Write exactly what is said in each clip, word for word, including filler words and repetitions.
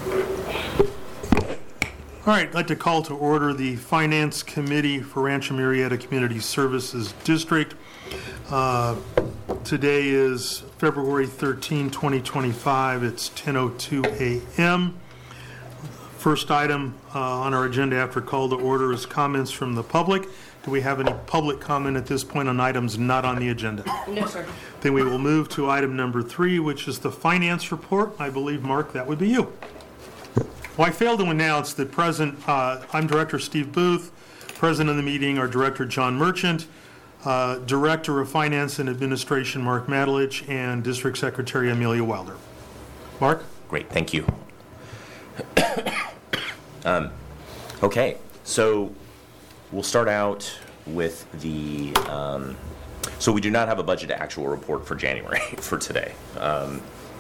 All right, I'd like to call to order the Finance Committee for Rancho Murieta Community Services District. Uh, today is February thirteenth, twenty twenty-five. It's ten oh two a.m. First item uh, on our agenda after call to order is comments from the public. Do we have any public comment at this point on items not on the agenda? No, sir. Then we will move to item number three, which is the finance report. I believe, Mark, that would be you. Well, I failed to announce that present, uh, I'm Director Steve Booth, present in the meeting are Director John Merchant, uh, Director of Finance and Administration Mark Matalich, and District Secretary Amelia Wilder. Mark? Great, thank you. um, okay, so we'll start out with the, um, so we do not have a budget actual report for January for today. Um,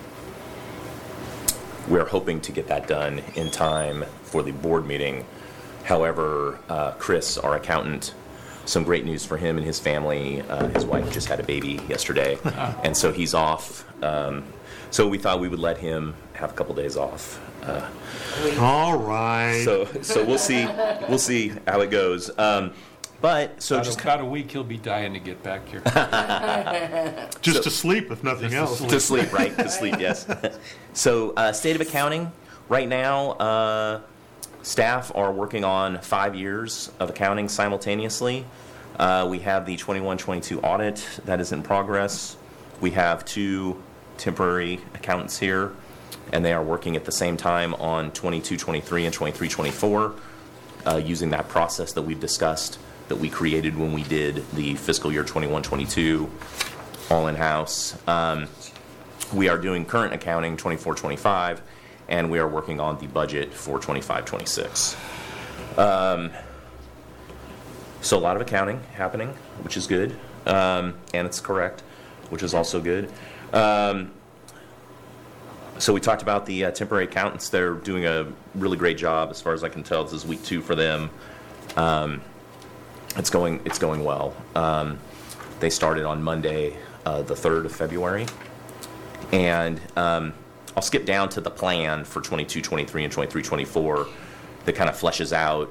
We're hoping to get that done in time for the board meeting. However, uh, Chris, our accountant, some great news for him and his family. Uh, his wife just had a baby yesterday, and so he's off. Um, so we thought we would let him have a couple days off. Uh, All right. so, so we'll see. We'll see how it goes. Um, But so about just a, about a week, he'll be dying to get back here. Just so, to sleep, if nothing to else. sleep. to sleep, right? To sleep, yes. So, uh, state of accounting right now, uh, staff are working on five years of accounting simultaneously. Uh, we have the twenty-one twenty-two audit that is in progress. We have two temporary accountants here, and they are working at the same time on twenty-two twenty-three and twenty-three twenty-four, uh, using that process that we've discussed, that we created when we did the fiscal year twenty-one twenty-two all in-house. Um, we are doing current accounting twenty-four twenty-five, and we are working on the budget for twenty-five twenty-six. Um, so a lot of accounting happening, which is good, um, and it's correct, which is also good. Um, so we talked about the uh, temporary accountants. They're doing a really great job as far as I can tell. This is week two for them. Um, It's going. It's going well. Um, they started on Monday, uh, the third of February, and um, I'll skip down to the plan for twenty-two twenty-three and twenty-three twenty-four that kind of fleshes out,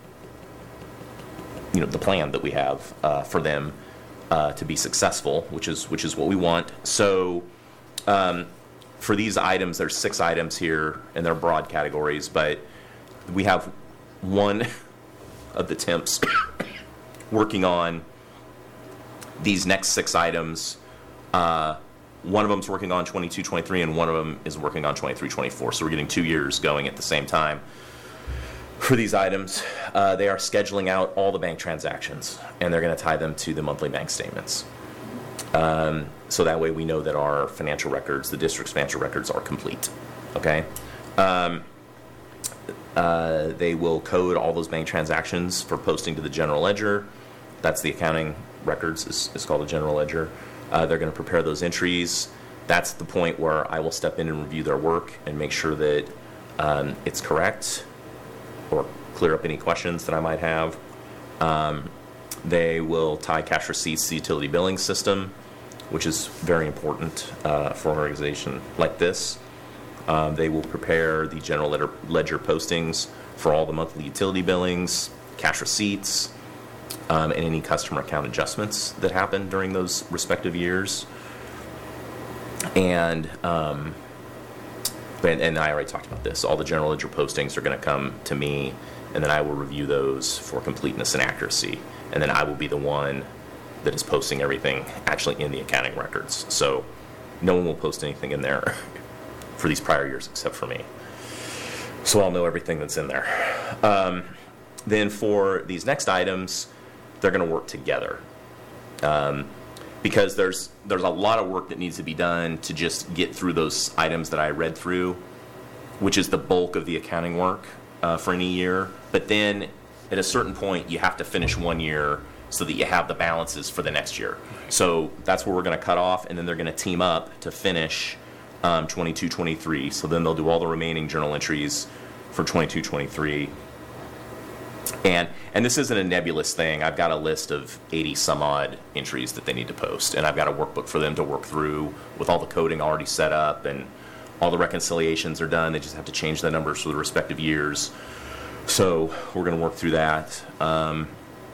you know, the plan that we have uh, for them uh, to be successful, which is which is what we want. So, um, for these items, there's six items here, and they're broad categories, but we have one of the temps working on these next six items. Uh, one of them's working on twenty-two twenty-three, and one of them is working on twenty-three twenty-four. So we're getting two years going at the same time for these items. Uh, they are scheduling out all the bank transactions, and they're going to tie them to the monthly bank statements. Um, so that way we know that our financial records, the district's financial records, are complete. Okay? Um, Uh, they will code all those bank transactions for posting to the general ledger. That's the accounting records. It's, it's called the general ledger. Uh, they're going to prepare those entries. That's the point where I will step in and review their work and make sure that um, it's correct or clear up any questions that I might have. Um, they will tie cash receipts to the utility billing system, which is very important uh, for an organization like this. Um, they will prepare the general ledger, ledger postings for all the monthly utility billings, cash receipts, um, and any customer account adjustments that happen during those respective years. And, um, and, and I already talked about this. All the general ledger postings are going to come to me, and then I will review those for completeness and accuracy. And then I will be the one that is posting everything actually in the accounting records. So no one will post anything in there for these prior years except for me. So I'll know everything that's in there. Um, then for these next items, they're going to work together. Um, because there's there's a lot of work that needs to be done to just get through those items that I read through, which is the bulk of the accounting work uh, for any year. But then at a certain point, you have to finish one year so that you have the balances for the next year. So that's where we're going to cut off, and then they're going to team up to finish um, twenty-two twenty-three. So then they'll do all the remaining journal entries for twenty-two twenty-three. And and this isn't a nebulous thing. I've got a list of eighty some odd entries that they need to post, and I've got a workbook for them to work through with all the coding already set up and all the reconciliations are done. They just have to change the numbers for the respective years. So we're going to work through that. Um,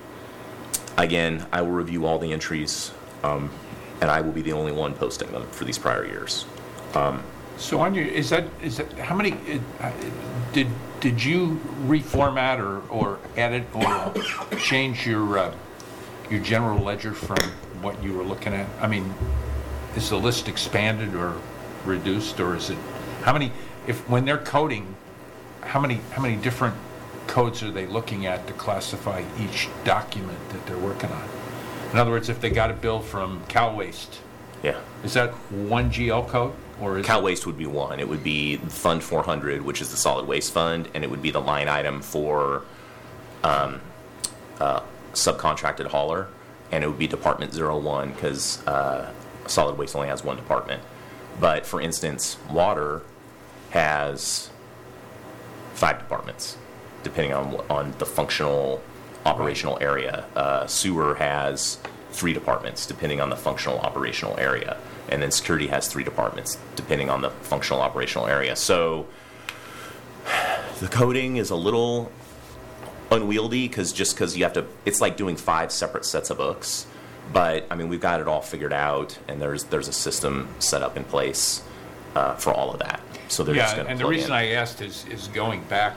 again, I will review all the entries, um, and I will be the only one posting them for these prior years. Um, So on your, is that, is that, how many, uh, did, did you reformat or, or edit or change your, uh, your general ledger from what you were looking at? I mean, is the list expanded or reduced, or is it, how many, if, when they're coding, how many, how many different codes are they looking at to classify each document that they're working on? In other words, if they got a bill from Cal Waste, yeah. is that one G L code? Or is Cal it, Waste would be one. It would be Fund four hundred, which is the solid waste fund, and it would be the line item for um, uh, subcontracted hauler, and it would be Department zero one because uh, solid waste only has one department. But for instance, water has five departments, depending on on the functional operational area. Uh, sewer has three departments, depending on the functional operational area. And then security has three departments, depending on the functional operational area. So the coding is a little unwieldy because just because you have to, it's like doing five separate sets of books. But I mean, we've got it all figured out, and there's there's a system set up in place uh, for all of that. So they're just yeah, going to and the plug reason in. I asked is, is going back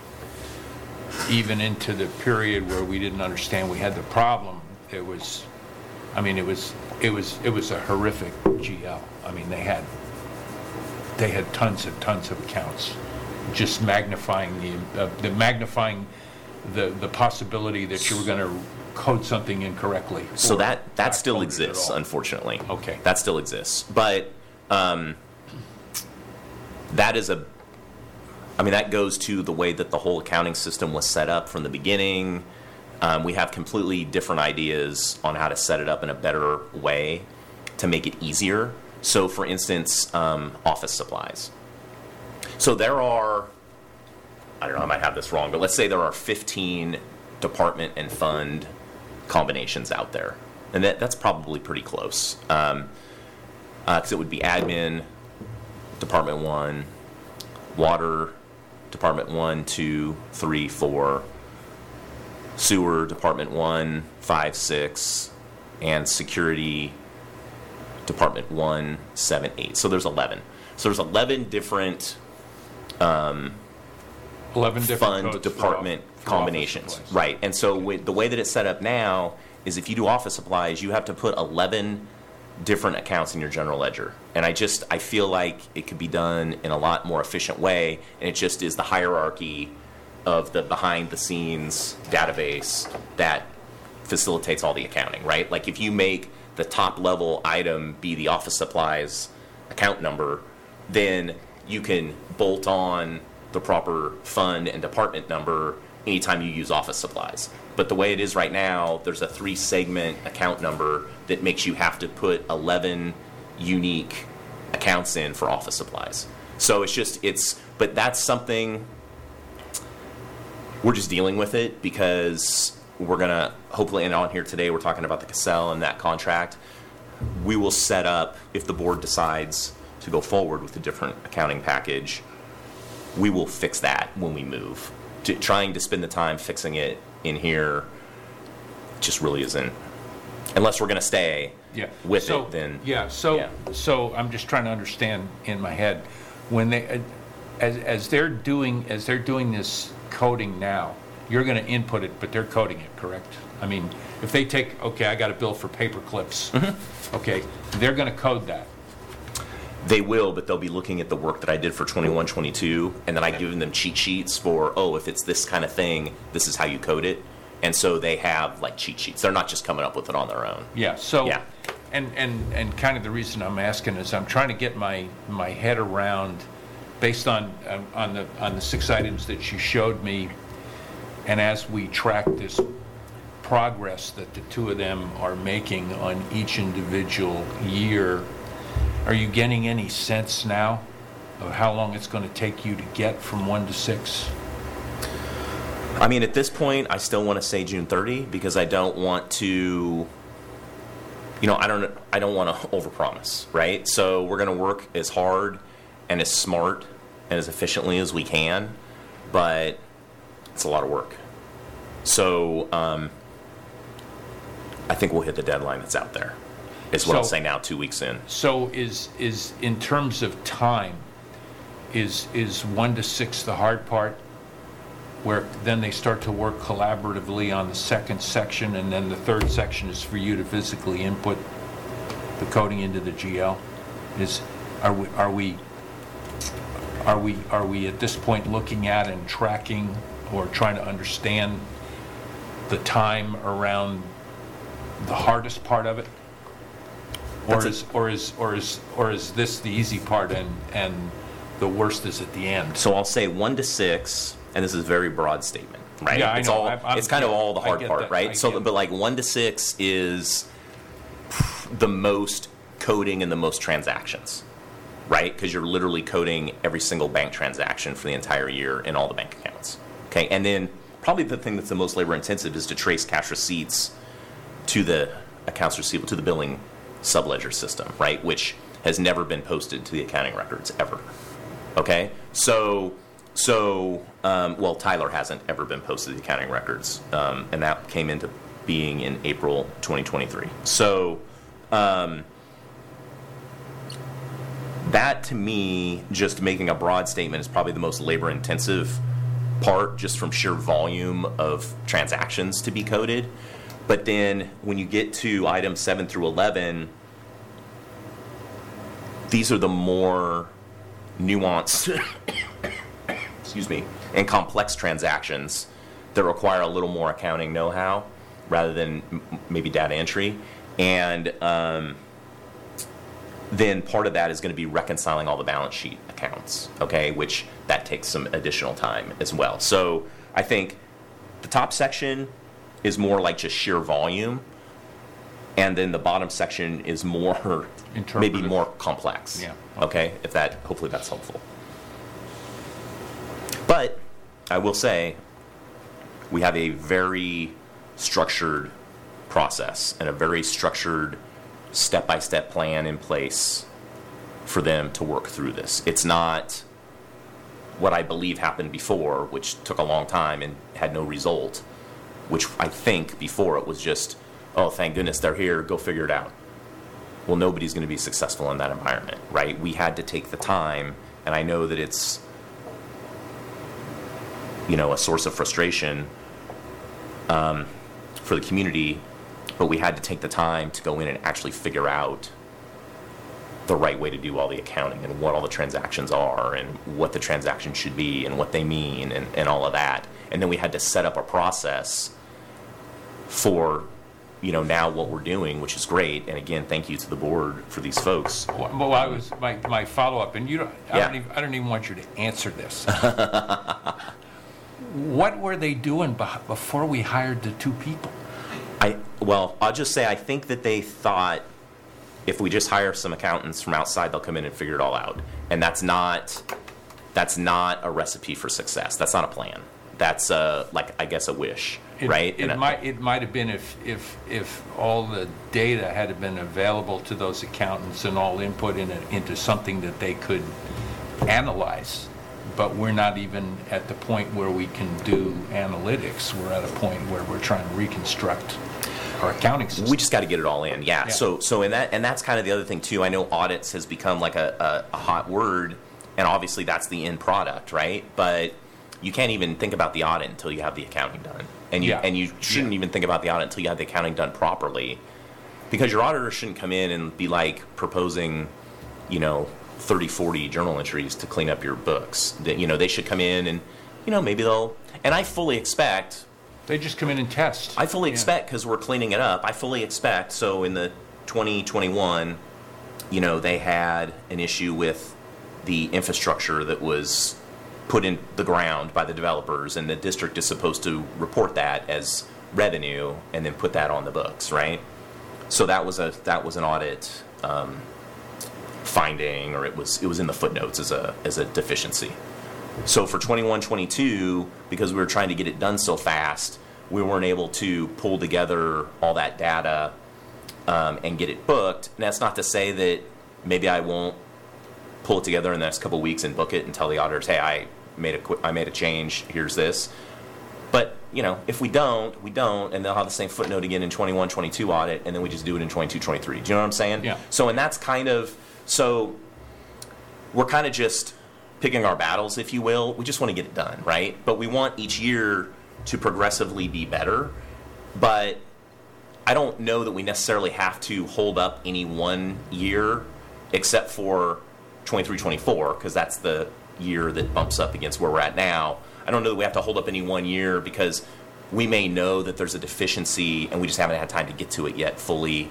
even into the period where we didn't understand we had the problem. It was, I mean, it was, it was, it was a horrific G L. I mean, they had, they had tons and tons of accounts, just magnifying the, uh, the magnifying the, the possibility that you were going to code something incorrectly. So or that that not still code it at exists, all. unfortunately. Okay. That still exists, but um, that is a. I mean, that goes to the way that the whole accounting system was set up from the beginning. Um, we have completely different ideas on how to set it up in a better way to make it easier. So, for instance, um, office supplies. So there are, I don't know, I might have this wrong, but let's say there are fifteen department and fund combinations out there. And that, that's probably pretty close. Um, uh, 'cause it would be admin, department one, water, department one, two, three, four, sewer, department one, five, six, and security, department one, seven, eight. So there's eleven. So there's eleven different eleven different fund codes for department off- for combinations. office supplies. Right. And so with, the way that it's set up now is if you do office supplies, you have to put eleven different accounts in your general ledger. And I just, I feel like it could be done in a lot more efficient way. And it just is the hierarchy of the behind the scenes database that facilitates all the accounting, right? Like if you make the top level item be the office supplies account number, then you can bolt on the proper fund and department number anytime you use office supplies. But the way it is right now, there's a three segment account number that makes you have to put eleven unique accounts in for office supplies. So it's just, it's, but that's something, we're just dealing with it because we're going to, hopefully, and on here today, we're talking about the Cassell and that contract. We will set up, if the board decides to go forward with a different accounting package, we will fix that when we move. To, trying to spend the time fixing it in here just really isn't, unless we're going to stay Yeah. with So- it, then. Yeah, so, yeah. so I'm just trying to understand in my head, when they, uh, as, as they're doing, as they're doing this coding now, you're gonna input it, but they're coding it, correct? I mean, if they take, okay, I got a bill for paper clips, Mm-hmm. okay, they're gonna code that. They will, but they'll be looking at the work that I did for twenty-one, twenty-two, and then I give them cheat sheets for, oh, if it's this kind of thing, this is how you code it. And so they have like cheat sheets. They're not just coming up with it on their own. Yeah, so, Yeah. and, and, and kind of the reason I'm asking is I'm trying to get my, my head around, based on, on- on the, on the six items that you showed me, and as we track this progress that the two of them are making on each individual year, are you getting any sense now of how long it's going to take you to get from one to six? I mean, at this point, I still want to say June thirtieth because I don't want to, you know, I don't, I don't want to overpromise, right? So we're going to work as hard and as smart and as efficiently as we can, but it's a lot of work. So um, I think we'll hit the deadline that's out there, is what So- I'll say now, two weeks in. So is, is, in terms of time, is, is one to six the hard part? Where then they start to work collaboratively on the second section, and then the third section is for you to physically input the coding into the G L? Is, are we, are we, are we, are we at this point looking at and tracking or trying to understand the time around the hardest part of it? Or That's a- is, or is, or is, or is this the easy part and, and the worst is at the end? So I'll say one to six, and this is a very broad statement, right? Yeah, I it's know. all I'm- I'm- it's kind of yeah, all the I hard get part, that. right? I So, get but like one to six is the most coding and the most transactions, right? Because you're literally coding every single bank transaction for the entire year in all the bank accounts. Okay, and then probably the thing that's the most labor intensive is to trace cash receipts to the accounts receivable, to the billing subledger system, right? Which has never been posted to the accounting records ever. Okay, so so um, well, Tyler hasn't ever been posted to the accounting records, um, and that came into being in April twenty twenty-three. So um, that, to me, just making a broad statement is probably the most labor intensive part, just from sheer volume of transactions to be coded. But then when you get to items seven through eleven, these are the more nuanced, excuse me, and complex transactions that require a little more accounting know-how rather than m- maybe data entry. And um, then part of that is going to be reconciling all the balance sheet accounts, okay, which that takes some additional time as well. So I think the top section is more like just sheer volume, and then the bottom section is more, maybe Interpretive. more complex. Yeah, Okay. okay. If that, hopefully that's helpful. But I will say, we have a very structured process and a very structured step-by-step plan in place for them to work through this. It's not what I believe happened before, which took a long time and had no result, which I think before it was just, oh, thank goodness they're here, go figure it out. Well, nobody's going to be successful in that environment, right? We had to take the time, and I know that it's, you know, a source of frustration um, for the community, but we had to take the time to go in and actually figure out the right way to do all the accounting and what all the transactions are and what the transaction should be and what they mean and, and all of that. And then we had to set up a process for, you know, now what we're doing, which is great. And again, thank you to the board for these folks. Well, well, I was, my, my follow-up, and you don't, I don't Yeah. even, I don't even want you to answer this. What were they doing beh- before we hired the two people? I well, I'll just say I think that they thought if we just hire some accountants from outside, they'll come in and figure it all out. And that's not that's not a recipe for success. That's not a plan. That's uh like I guess a wish, It- right? It And I- might, it might have been if, if, if all the data had been available to those accountants and all input in it, into something that they could analyze. But we're not even at the point where we can do analytics. We're at a point where we're trying to reconstruct our accounting system. We just got to get it all in, yeah. Yeah. So, so in that, and that's kind of the other thing too. I know audits has become like a, a, a hot word, and obviously that's the end product, right? But you can't even think about the audit until you have the accounting done, and you Yeah. and you shouldn't Yeah. even think about the audit until you have the accounting done properly, because your auditor shouldn't come in and be like proposing, you know, thirty, forty journal entries to clean up your books. That, you know, they should come in and, you know, maybe they'll. And I fully expect. They just come in and test. I fully Yeah. expect, because we're cleaning it up, I fully expect, so in the twenty twenty-one, you know, they had an issue with the infrastructure that was put in the ground by the developers, and the district is supposed to report that as revenue and then put that on the books, right? So that was a that was an audit um, finding, or it was it was in the footnotes as a as a deficiency. So for twenty-one, twenty-two, because we were trying to get it done so fast, we weren't able to pull together all that data um, and get it booked. And that's not to say that maybe I won't pull it together in the next couple of weeks and book it and tell the auditors, hey, I made a qu- I made a change. Here's this. But you know, if we don't, we don't, and they'll have the same footnote again in twenty-one, twenty-two audit, and then we just do it in twenty-two, twenty-three. Do you know what I'm saying? Yeah. So, and that's kind of so. We're kind of just picking our battles, if you will. We just want to get it done, right? But we want each year to progressively be better. But I don't know that we necessarily have to hold up any one year, except for twenty-three, twenty-four, because that's the year that bumps up against where we're at now. I don't know that we have to hold up any one year because we may know that there's a deficiency and we just haven't had time to get to it yet fully.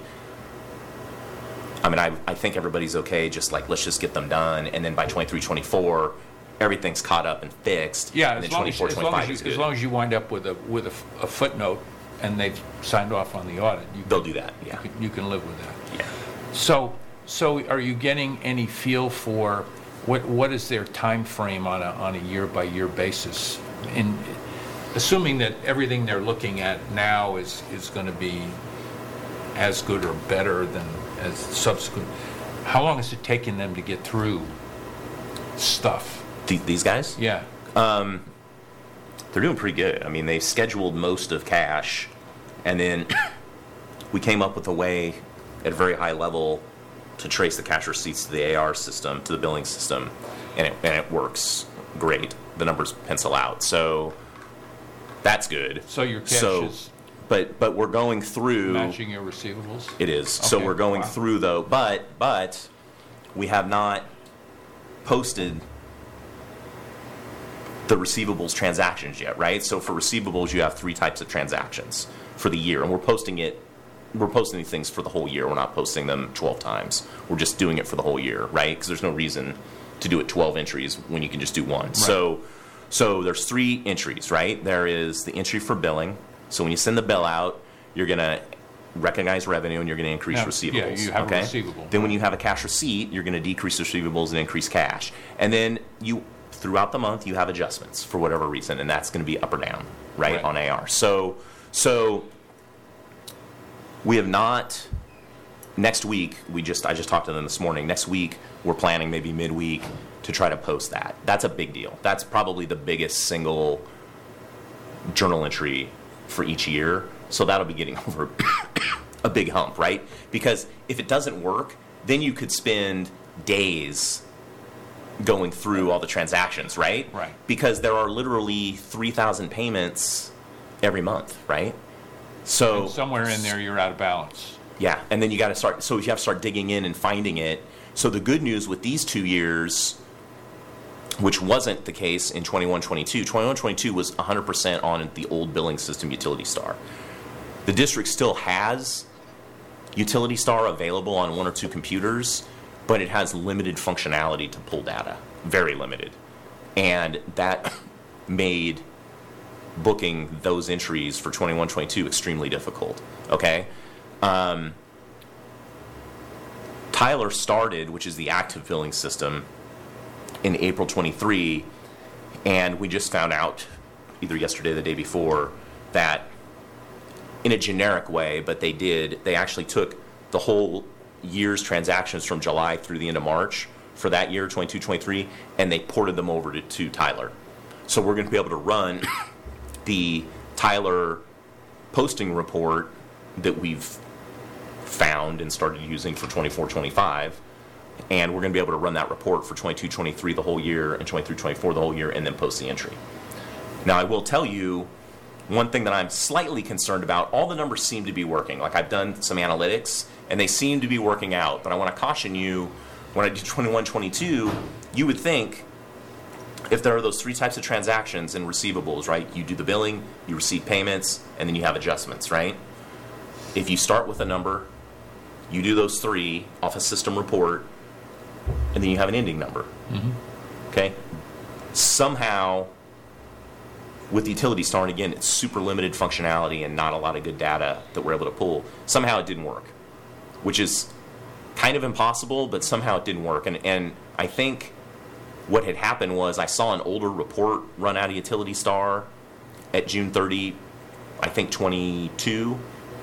I mean, I, I think everybody's okay, just like, let's just get them done. And then by twenty-three, twenty-four, everything's caught up and fixed. Yeah, and as then long as, twenty-four, as, long twenty-five as, is you, good. as long as you wind up with a with a, a footnote and they've signed off on the audit, you They'll can, do that, yeah. you can, you can live with that. Yeah. So, so are you getting any feel for what what is their time frame on a on a year by year basis? In assuming that everything they're looking at now is is going to be as good or better than as subsequent, how long is it taking them to get through stuff? Th- these guys? Yeah. They're doing pretty good. I mean, they scheduled most of cash, and then we came up with a way at a very high level to trace the cash receipts to the A R system, to the billing system, and it, and it works great. The numbers pencil out. So that's good. So your cash So- is But but we're going through. matching your receivables? It is. So Okay. we're going Wow. through though, but but we have not posted the receivables transactions yet, right? So for receivables, you have three types of transactions for the year, and we're posting it. We're posting these things for the whole year. We're not posting them twelve times. We're just doing it for the whole year, right? Because there's no reason to do it twelve entries when you can just do one. So so there's three entries, right? There is the entry for billing. So when you send the bill out, you're going to recognize revenue and you're going to increase Yeah, receivables. yeah, you have a okay? receivable. Then when you have a cash receipt, you're going to decrease receivables and increase cash. And then you, throughout the month, you have adjustments for whatever reason, and that's going to be up or down, right, Right. on A R. So, so we have not. Next week, we just I just talked to them this morning. Next week, we're planning maybe midweek to try to post that. That's a big deal. That's probably the biggest single journal entry for each year. So that'll be getting over a big hump, right? Because if it doesn't work, then you could spend days going through all the transactions, right? Right. Because there are literally three thousand payments every month, right? So And somewhere in there, you're out of balance. yeah, and then you got to start. So you have to start digging in and finding it. So the good news with these two years, which wasn't the case in twenty-one twenty-two, twenty-one twenty-two was one hundred percent on the old billing system, Utility Star. The district still has Utility Star available on one or two computers, but it has limited functionality to pull data, very limited, and that made booking those entries for twenty-one twenty-two extremely difficult. Okay. Um, Tyler started, which is the active billing system, in April twenty-three, and we just found out either yesterday or the day before that in a generic way, but they did, they actually took the whole year's transactions from July through the end of March for that year, twenty-two twenty-three, and they ported them over to, to Tyler. So we're going to be able to run the Tyler posting report that we've found and started using for twenty-four twenty-five, and we're going to be able to run that report for twenty-two twenty-three the whole year and twenty-three twenty-four the whole year, and then post the entry. Now, I will tell you one thing that I'm slightly concerned about. All the numbers seem to be working. Like, I've done some analytics, and they seem to be working out, but I want to caution you, when I do twenty-one twenty-two, you would think if there are those three types of transactions and receivables, right? You do the billing, you receive payments, and then you have adjustments, right? If you start with a number, you do those three off a system report, and then you have an ending number. Mm-hmm. Okay? Somehow, with the Utility Star, and again, it's super limited functionality and not a lot of good data that we're able to pull, somehow it didn't work, which is kind of impossible, but somehow it didn't work. And, and I think what had happened was I saw an older report run out of Utility Star at June thirtieth, I think twenty-two,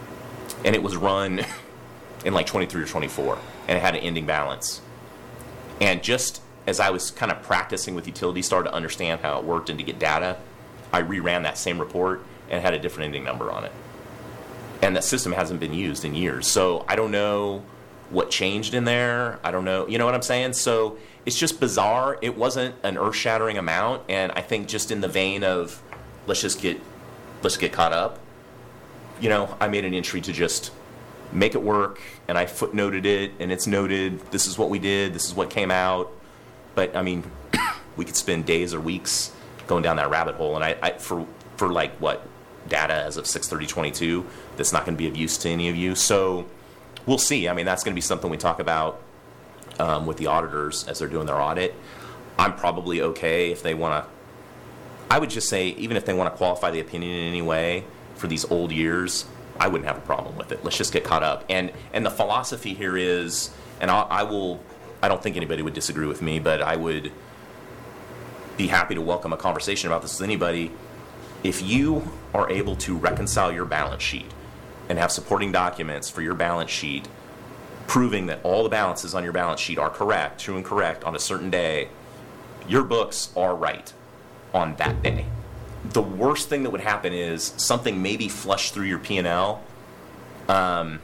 and it was run in like twenty-three or twenty-four, and it had an ending balance. And just as I was kind of practicing with Utility Star to understand how it worked and to get data, I reran that same report and it had a different ending number on it. And that system hasn't been used in years. So I don't know what changed in there. I don't know. You know what I'm saying? So it's just bizarre. It wasn't an earth-shattering amount. And I think just in the vein of let's just get let's get caught up, you know, I made an entry to just make it work. And I footnoted it. And it's noted, this is what we did. This is what came out. But, I mean, we could spend days or weeks going down that rabbit hole. And I, I for, for like, what, data as of six thirty twenty-two, that's not going to be of use to any of you. So we'll see. I mean, that's going to be something we talk about um, with the auditors as they're doing their audit. I'm probably okay if they want to, I would just say, even if they want to qualify the opinion in any way for these old years, I wouldn't have a problem with it. Let's just get caught up. And and the philosophy here is, and I'll, I will, I don't think anybody would disagree with me, but I would be happy to welcome a conversation about this with anybody. If you are able to reconcile your balance sheet and have supporting documents for your balance sheet proving that all the balances on your balance sheet are correct, true and correct on a certain day, your books are right on that day. The worst thing that would happen is something maybe flushed through your P and L um,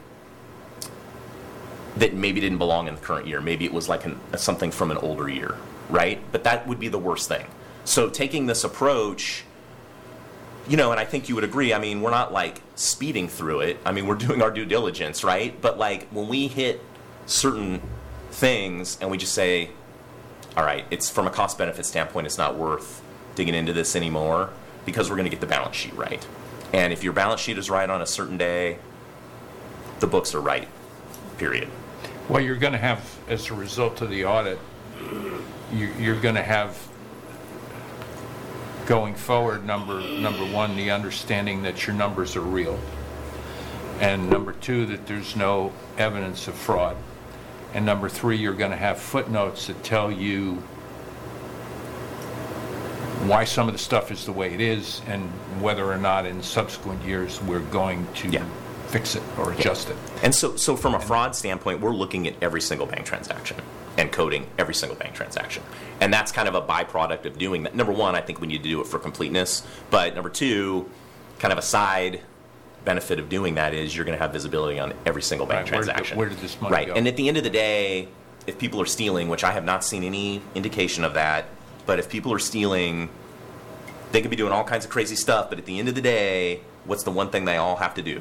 that maybe didn't belong in the current year. Maybe it was like an, something from an older year, right? But that would be the worst thing. So taking this approach, you know, and I think you would agree, I mean, we're not like speeding through it. I mean, we're doing our due diligence, right? But like when we hit certain things and we just say, all right, it's from a cost benefit standpoint, it's not worth digging into this anymore because we're going to get the balance sheet right. And if your balance sheet is right on a certain day, the books are right, period. Well, you're going to have, as a result of the audit, you- you're going to have, going forward, number number one, the understanding that your numbers are real. And number two, that there's no evidence of fraud. And number three, you're going to have footnotes that tell you why some of the stuff is the way it is and whether or not in subsequent years we're going to Yeah. fix it or adjust it. And so, so from a fraud standpoint, we're looking at every single bank transaction and coding every single bank transaction. And that's kind of a byproduct of doing that. Number one, I think we need to do it for completeness. But number two, kind of a side benefit of doing that is you're going to have visibility on every single bank Right, where did the- transaction. where did this money right. go? And at the end of the day, if people are stealing, which I have not seen any indication of that, but if people are stealing, they could be doing all kinds of crazy stuff. But at the end of the day, what's the one thing they all have to do?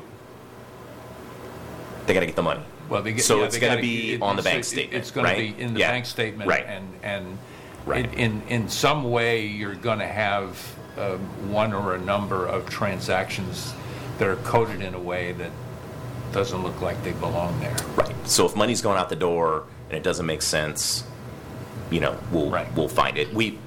They got to get the money. Well, they get, So yeah, it's they gonna gotta- be it- on the it's- bank it- statement, It's going to right? be in the Yeah. bank statement, Right. and and Right. in, in in some way you're going to have um, one or a number of transactions that are coded in a way that doesn't look like they belong there. Right. So if money's going out the door and it doesn't make sense, you know, we'll Right. we'll find it. We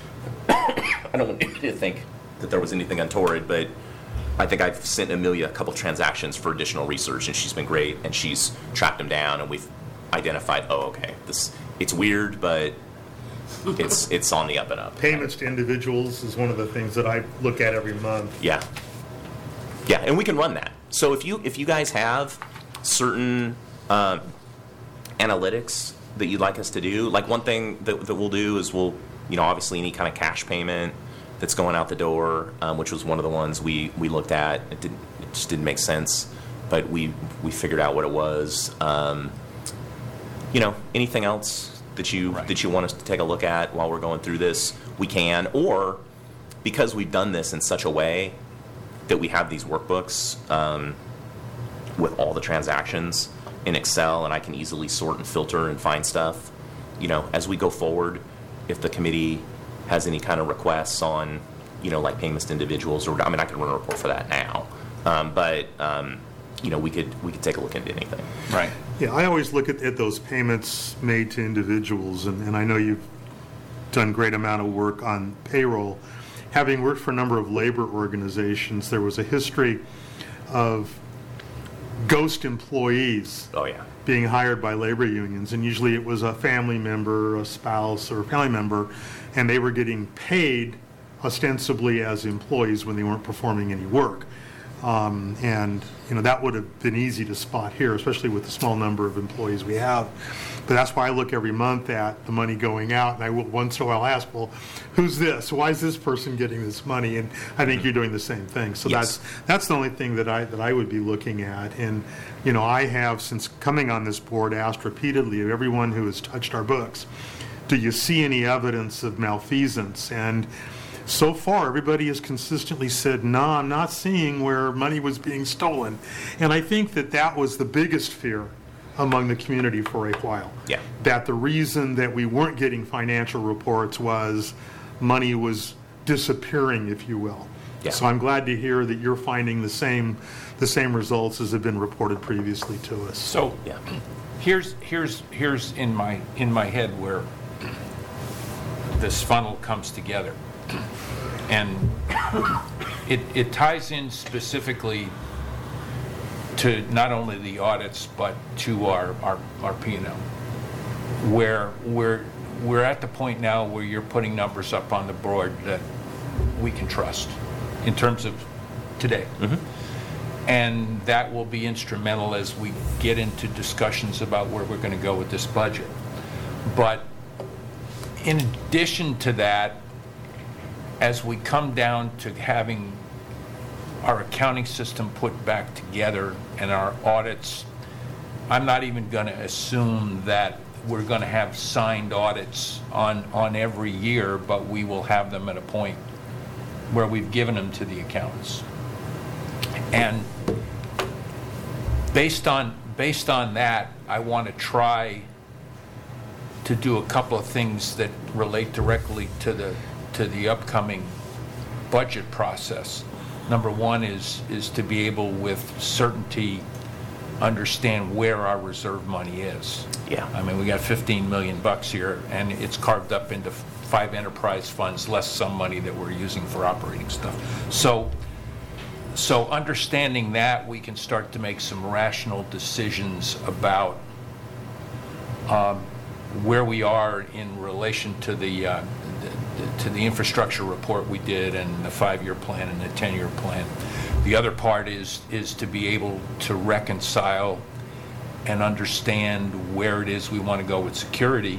I don't want anybody to think that there was anything untoward, but I think I've sent Amelia a couple transactions for additional research, and she's been great, and she's tracked them down, and we've identified, oh, okay, this it's weird, but it's it's on the up and up. Payments to individuals is one of the things that I look at every month. Yeah. Yeah, and we can run that. So if you if you guys have certain um, analytics that you'd like us to do, like one thing that, that we'll do is we'll, you know, obviously any kind of cash payment that's going out the door, um, which was one of the ones we, we looked at. It didn't it just didn't make sense, but we we figured out what it was. Um, you know, anything else that you Right. that you want us to take a look at while we're going through this, we can. Or because we've done this in such a way that we have these workbooks um, with all the transactions in Excel, and I can easily sort and filter and find stuff. You know, as we go forward, if the committee has any kind of requests on, you know, like payments to individuals, or I mean, I can run a report for that now. Um, but um, you know, we could we could take a look into anything. Right. Yeah, I always look at, at those payments made to individuals, and, and I know you've done a great amount of work on payroll. Having worked for a number of labor organizations, there was a history of ghost employees Oh yeah. being hired by labor unions, and usually it was a family member, a spouse, or a family member, and they were getting paid ostensibly as employees when they weren't performing any work. Um, and, you know, that would have been easy to spot here, especially with the small number of employees we have. But that's why I look every month at the money going out, and I will once in a while ask, well, who's this? Why is this person getting this money? And I think you're doing the same thing. So Yes. that's that's the only thing that I that I would be looking at. And, you know, I have, since coming on this board, asked repeatedly of everyone who has touched our books, do you see any evidence of malfeasance? And so far, everybody has consistently said, no, I'm not seeing where money was being stolen. And I think that that was the biggest fear among the community for a while. Yeah. That the reason that we weren't getting financial reports was money was disappearing, if you will. Yeah. So I'm glad to hear that you're finding the same the same results as have been reported previously to us. So Yeah. here's here's here's in my in my head where this funnel comes together, and it it ties in specifically to not only the audits but to our our, our P and L, where we're we're at the point now where you're putting numbers up on the board that we can trust in terms of today. And that will be instrumental as we get into discussions about where we're going to go with this budget. But in addition to that, as we come down to having our accounting system put back together and our audits, I'm not even going to assume that we're going to have signed audits on, on every year, but we will have them at a point where we've given them to the accountants. And based on based on that, I want to try to do a couple of things that relate directly to the to the upcoming budget process. Number one is is to be able with certainty understand where our reserve money is. Yeah. I mean, we got fifteen million bucks here, and it's carved up into five enterprise funds, less some money that we're using for operating stuff. So, so understanding that, we can start to make some rational decisions about um, where we are in relation to the, uh, the to the infrastructure report we did, and the five-year plan and the ten-year plan. The other part is is to be able to reconcile and understand where it is we want to go with security,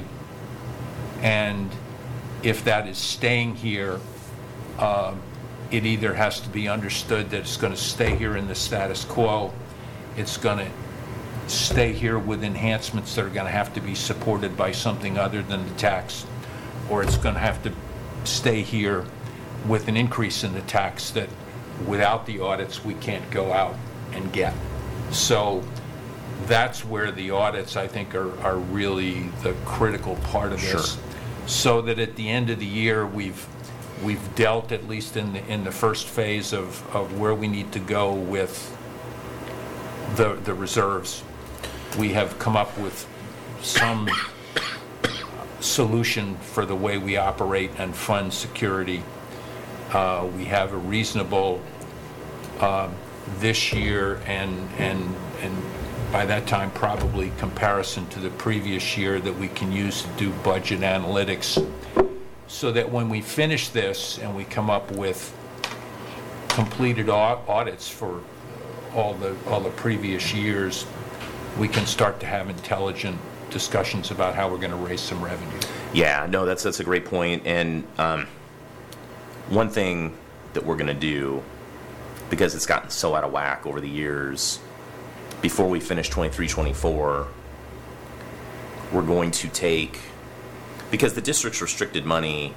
and if that is staying here, uh, it either has to be understood that it's going to stay here in the status quo, it's going to stay here with enhancements that are going to have to be supported by something other than the tax, or it's going to have to stay here with an increase in the tax that without the audits we can't go out and get. So that's where the audits, I think, are, are really the critical part of this. Sure. So that at the end of the year, we've we've dealt, at least in the in the first phase of, of where we need to go with the the reserves. We have come up with some solution for the way we operate and fund security. Uh, we have a reasonable uh, this year, and and and by that time probably comparison to the previous year that we can use to do budget analytics, so that when we finish this and we come up with completed au- audits for all the all the previous years, we can start to have intelligent discussions about how we're going to raise some revenue. Yeah, no, that's that's a great point. And um, one thing that we're going to do, because it's gotten so out of whack over the years, before we finish twenty-three twenty-four, we're going to take, because the district's restricted money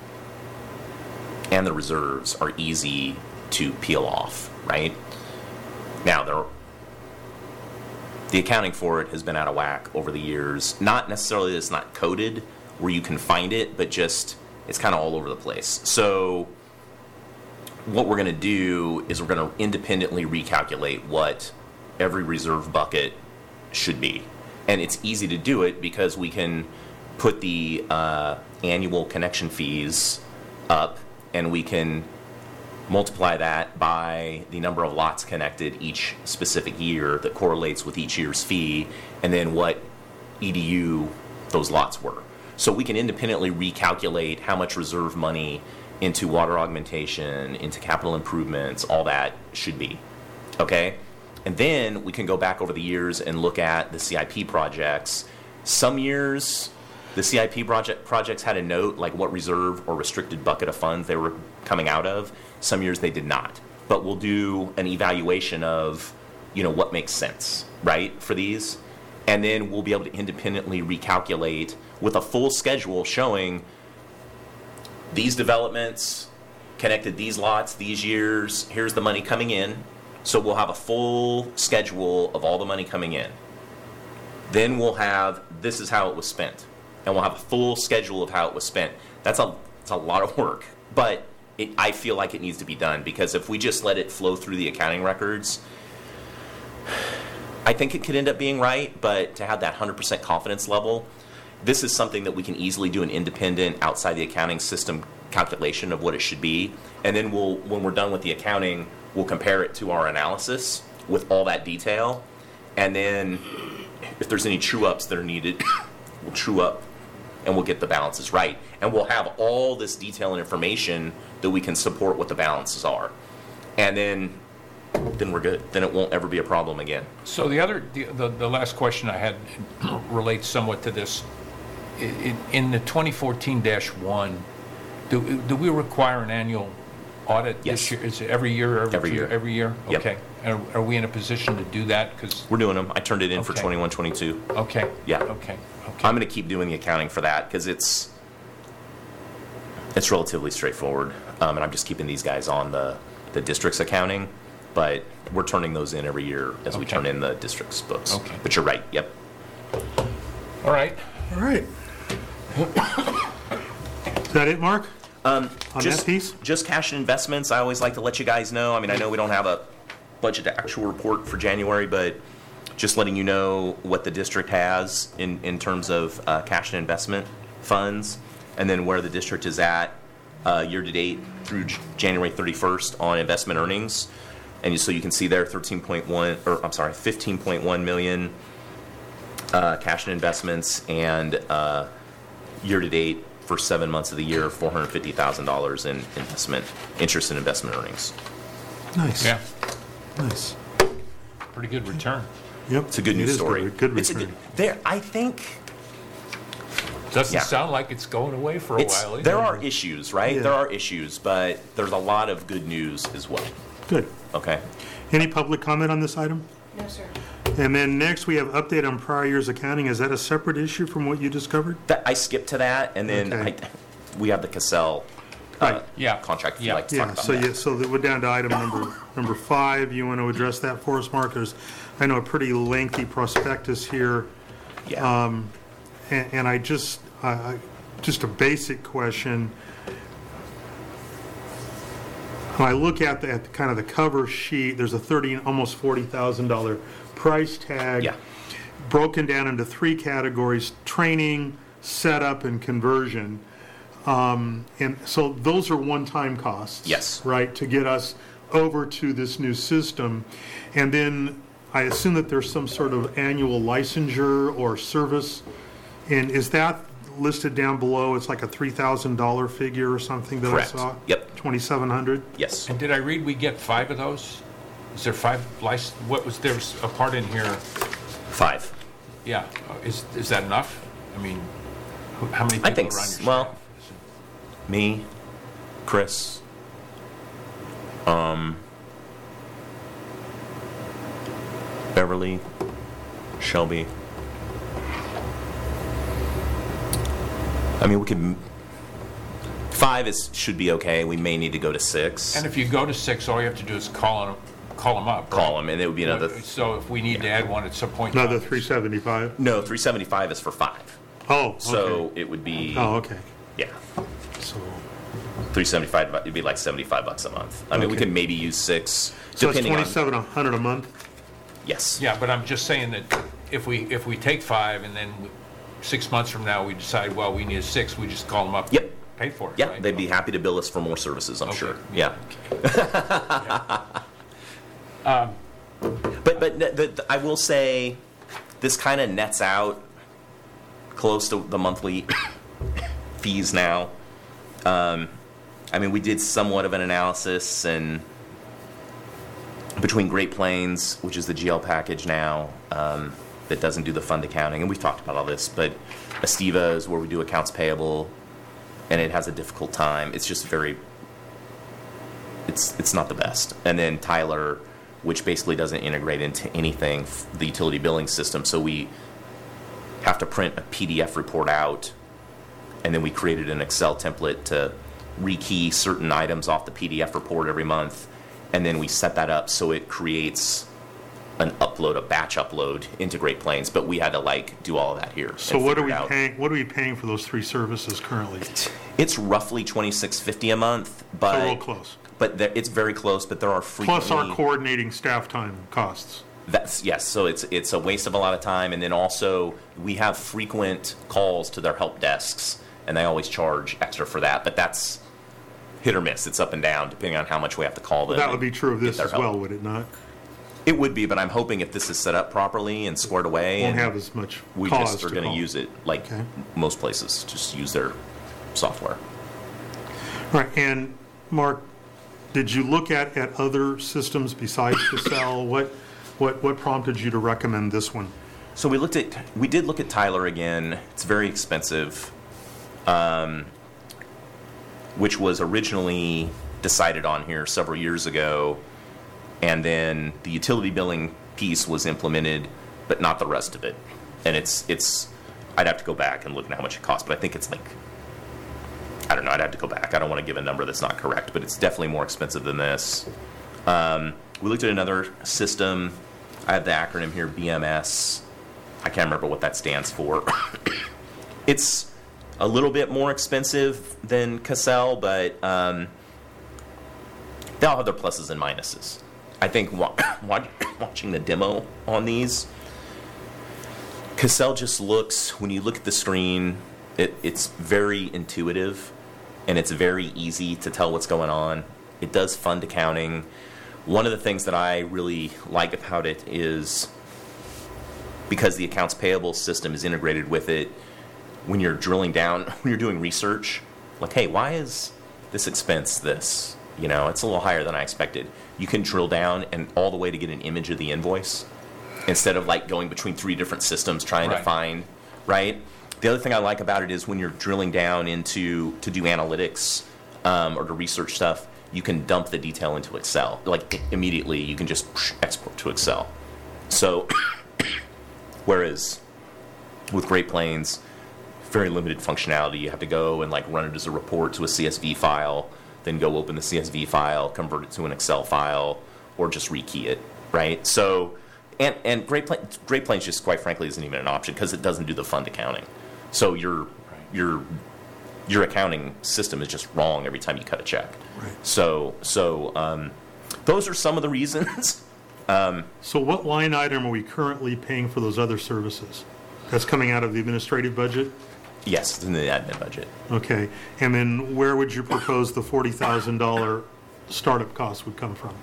and the reserves are easy to peel off, right? Now, they're the accounting for it has been out of whack over the years. Not necessarily that it's not coded where you can find it, but just it's kind of all over the place. So what we're going to do is we're going to independently recalculate what every reserve bucket should be. And it's easy to do it because we can put the uh, annual connection fees up, and we can multiply that by the number of lots connected each specific year that correlates with each year's fee, and then what E D U those lots were. So we can independently recalculate how much reserve money into water augmentation, into capital improvements, all that should be. Okay? And then we can go back over the years and look at the C I P projects. Some years, the C I P project projects had a note like what reserve or restricted bucket of funds they were coming out of. Some years they did not. But we'll do an evaluation of, you know, what makes sense, right, for these. And then we'll be able to independently recalculate with a full schedule showing these developments connected these lots, these years, here's the money coming in. So we'll have a full schedule of all the money coming in. Then we'll have, this is how it was spent. And we'll have a full schedule of how it was spent. That's a, that's a lot of work. But it, I feel like it needs to be done, because if we just let it flow through the accounting records, I think it could end up being right, but to have that one hundred percent confidence level, this is something that we can easily do an independent, outside the accounting system calculation of what it should be. And then we'll, when we're done with the accounting, we'll compare it to our analysis with all that detail. And then if there's any true-ups that are needed, we'll true up and we'll get the balances right. And we'll have all this detail and information that we can support what the balances are. And then then we're good. Then it won't ever be a problem again. So the other, the, the, the last question I had relates somewhat to this. In, in the twenty fourteen dash one, do, do we require an annual audit Yes. this year? Is it every year? Or every, Every two- year. Every year? Yep. Okay. Are, are we in a position to do that? Because, We're doing them. I turned it in for Okay. twenty-one, twenty-two. okay. Yeah. Okay. Okay. I'm going to keep doing the accounting for that because it's it's relatively straightforward, um, and I'm just keeping these guys on the the district's accounting, but we're turning those in every year as we Okay. turn in the district's books. Okay. But you're right. Yep. All right. All right. Is that it, Mark? Um, On just, that piece? Just cash and investments. I always like to let you guys know. I mean, I know we don't have a budget to actual report for January, but just letting you know what the district has in, in terms of uh, cash and investment funds, and then where the district is at uh, year to date through J- January thirty-first on investment earnings. And you, so you can see there thirteen point one, or I'm sorry, fifteen point one million uh, cash and investments, and uh, year to date for seven months of the year, four hundred fifty thousand dollars in investment, interest and investment earnings. Nice. Yeah. Nice. Pretty good return. Yep. It's a good It news is story. Good, good It's a return. good- there, I think Doesn't Yeah. sound like it's going away for a it's, while either. there are issues, right? Yeah. There are issues, but there's a lot of good news as well. Good. Okay. Any public comment on this item? No, sir. And then next, we have update on prior year's accounting. Is that a separate issue from what you discovered? That, I skipped to that, and then Okay. I, we have the Cassell uh, Right. Yeah. contract. If Yeah. you'd like to Yeah, talk about so, that. yeah, so that we're down to item number, number five. You want to address that for us, Mark? There's, I know, a pretty lengthy prospectus here. Yeah. And, and I just, I, I- just a basic question. When I look at the, at the kind of the cover sheet, there's a thirty, almost forty thousand dollar price tag. Yeah. Broken down into three categories: training, setup, and conversion. Um, and so those are one-time costs. Yes. Right, to get us over to this new system. And then I assume that there's some sort of annual licensure or service. And is that listed down below? It's like a three thousand dollar figure or something that Correct. I saw? Yep. twenty-seven hundred? Yes. And did I read we get five of those? Is there five license, what was, there's a part in here, Five. yeah, uh, is, is that enough? I mean, who- how many I people think are on s- your well, staff? Is it- Me, Chris, um, Beverly, Shelby. I mean, we could. m- Five is should be okay. We may need to go to six. And if you go to six, all you have to do is call them, call them up. Call right? them, and it would be another. So if we need to add one at some point. in Another time, three seventy-five? No, three seventy-five is for five. Oh, okay. So it would be. Oh, okay. Yeah, So, three seventy-five. It'd be like seventy-five bucks a month. I mean, we Okay. could maybe use six, so it's depending on. twenty-seven hundred a month? Yes. Yeah, but I'm just saying that if we, if we take five and then we- six months from now, we decide, well, we need a six, we just call them up. Yep. Pay for it, Yeah, right? they'd be happy to bill us for more services, I'm Okay. sure. Yeah. But but the, the, I will say, this kind of nets out close to the monthly fees now. Um, I mean, we did somewhat of an analysis, and between Great Plains, which is the G L package now, um, that doesn't do the fund accounting, and we've talked about all this, but Estiva is where we do accounts payable, and it has a difficult time. It's just very, it's it's not the best. And then Tyler, which basically doesn't integrate into anything, the utility billing system, so we have to print a P D F report out, and then we created an Excel template to rekey certain items off the P D F report every month, and then we set that up so it creates an upload, a batch upload into Great Plains, but we had to like do all of that here. So what are we paying, what are we paying for those three services currently? It's roughly twenty-six fifty a month, but So real close. But there, it's very close, but there are frequently... Plus our coordinating staff time costs. That's, yes, so it's it's a waste of a lot of time, and then also we have frequent calls to their help desks, and they always charge extra for that, but that's hit or miss. It's up and down, depending on how much we have to call them. That would be true of this as help. well, would it not? It would be, but I'm hoping if this is set up properly and squared away... Won't and have as much we cause just are to going to call. use it like Okay. most places, just use their software. All right, and Mark, did you look at, at other systems besides Cassell? What, what, what prompted you to recommend this one? So we looked at, we did look at Tyler again. It's very expensive, um, which was originally decided on here several years ago, and then the utility billing piece was implemented, but not the rest of it. And it's it's, I'd have to go back and look at how much it costs, but I think it's like, I don't know, I'd have to go back. I don't want to give a number that's not correct, but it's definitely more expensive than this. Um, we looked at another system. I have the acronym here, B M S. I can't remember what that stands for. It's a little bit more expensive than Cassell, but um, they all have their pluses and minuses. I think wa- watching the demo on these, Cassell just looks, when you look at the screen, it, it's very intuitive, and it's very easy to tell what's going on. It does fund accounting. One of the things that I really like about it is because the accounts payable system is integrated with it, when you're drilling down, when you're doing research, like, hey, why is this expense this? You know, it's a little higher than I expected. You can drill down and all the way to get an image of the invoice instead of like going between three different systems trying Right. to find, right? The other thing I like about it is when you're drilling down into to do analytics um, or to research stuff, you can dump the detail into Excel. Like immediately, you can just export to Excel. So, whereas with Great Plains, very limited functionality. You have to go and like run it as a report to a C S V file, then go open the C S V file, convert it to an Excel file, or just rekey it, right? So, and and Great Plains, Great Plains just quite frankly isn't even an option because it doesn't do the fund accounting. So your your your accounting system is just wrong every time you cut a check. Right. So so um, those are some of the reasons. So what line item are we currently paying for those other services? That's coming out of the administrative budget? Yes, it's in the admin budget. Okay, and then where would you propose the forty thousand dollars startup cost would come from?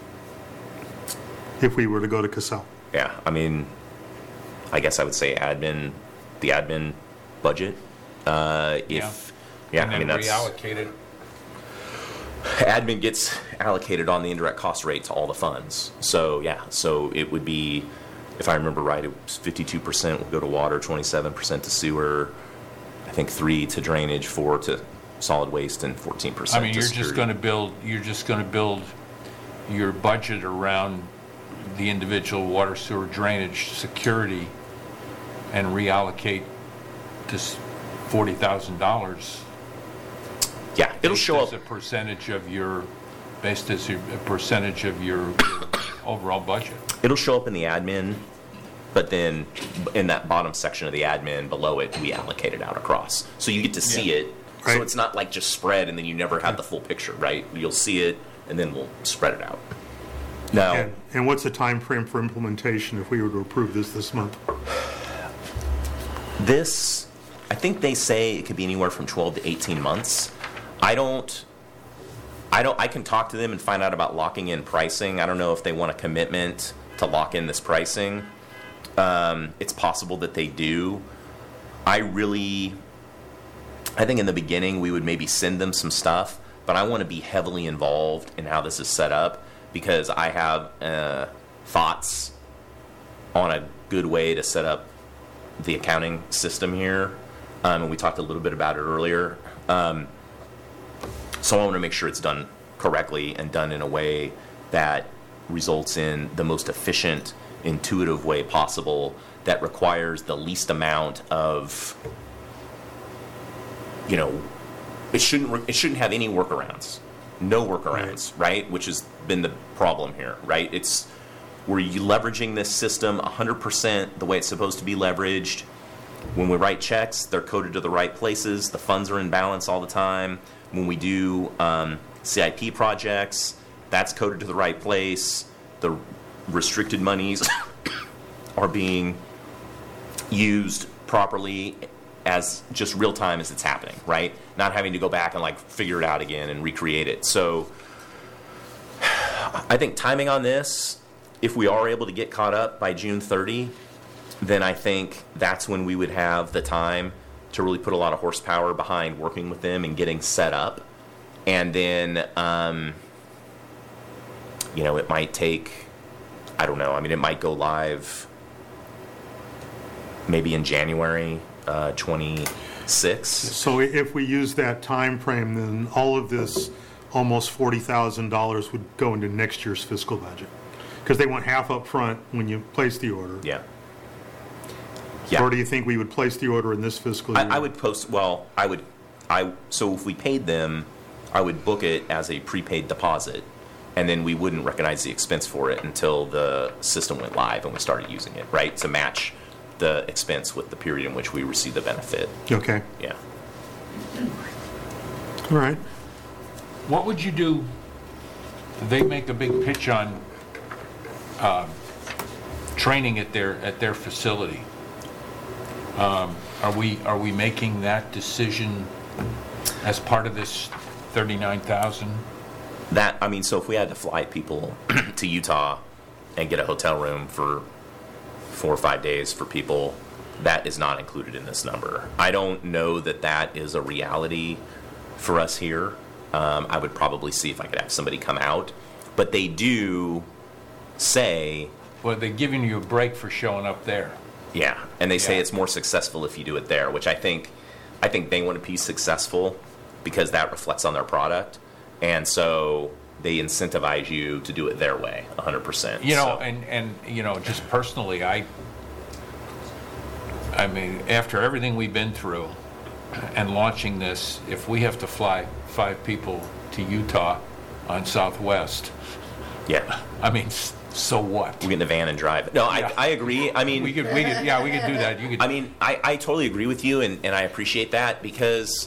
If we were to go to Cassell? Yeah, I mean, I guess I would say admin, the admin budget. Uh, if yeah, And I then mean that's reallocate it. admin gets allocated on the indirect cost rate to all the funds. So yeah, so it would be, if I remember right, it was fifty-two percent would go to water, twenty-seven percent to sewer, I think three to drainage, four to solid waste, and fourteen I percent mean, to you're just security. going to build, you're just going to build your budget around the individual water, sewer, drainage, security, and reallocate this forty thousand dollars. Yeah, it'll show As up. a percentage of your, based as a percentage of your your overall budget. It'll show up in the admin, but then in that bottom section of the admin below it, we allocate it out across. So you get to see Yeah. it. Right. So it's not like just spread and then you never have the full picture, right? You'll see it and then we'll spread it out. Now, And, and what's the time frame for implementation if we were to approve this this month? this, I think they say it could be anywhere from twelve to eighteen months. I don't, I don't, I can talk to them and find out about locking in pricing. I don't know if they want a commitment to lock in this pricing. Um, it's possible that they do. I really, I think in the beginning we would maybe send them some stuff, but I want to be heavily involved in how this is set up because I have uh, thoughts on a good way to set up the accounting system here. Um, and we talked a little bit about it earlier. Um, so I want to make sure it's done correctly and done in a way that results in the most efficient, intuitive way possible that requires the least amount of, you know, it shouldn't it shouldn't have any workarounds, no workarounds, right? Which has been the problem here, right? It's we're leveraging this system one hundred percent the way it's supposed to be leveraged. When we write checks, they're coded to the right places. The funds are in balance all the time. When we do um, C I P projects, that's coded to the right place. The restricted monies are being used properly as just real time as it's happening, right? Not having to go back and like figure it out again and recreate it. So I think timing on this, if we are able to get caught up by June thirtieth, then I think that's when we would have the time to really put a lot of horsepower behind working with them and getting set up. And then, um, you know, it might take, I don't know, I mean, it might go live maybe in January uh, twenty-sixth. So if we use that time frame, then all of this, almost forty thousand dollars would go into next year's fiscal budget. Because they want half up front when you place the order. Yeah. Yeah. Or do you think we would place the order in this fiscal year? I, I would post, well, I would, I so if we paid them, I would book it as a prepaid deposit, and then we wouldn't recognize the expense for it until the system went live and we started using it, right? To match the expense with the period in which we receive the benefit. Okay. Yeah. All right. What would you do? They make a big pitch on uh, training at their at their facility. Um, are we are we making that decision as part of this thirty-nine thousand? That I mean, so if we had to fly people to Utah and get a hotel room for four or five days for people, that is not included in this number. I don't know that that is a reality for us here. Um, I would probably see if I could have somebody come out, but they do say, well, they're giving you a break for showing up there. yeah, and they say Yeah. it's more successful if you do it there, which I think, I think they want to be successful because that reflects on their product, and so they incentivize you to do it their way, one hundred percent. You know, So- and, and, you know, just personally, I, I mean, after everything we've been through and launching this, if we have to fly five people to Utah on Southwest, yeah, I mean, s- so what? we get in a van and drive. No, Yeah. I, I agree. I mean, We could, we could, yeah, we could do that. You could. I mean, I, I totally agree with you, and, and I appreciate that because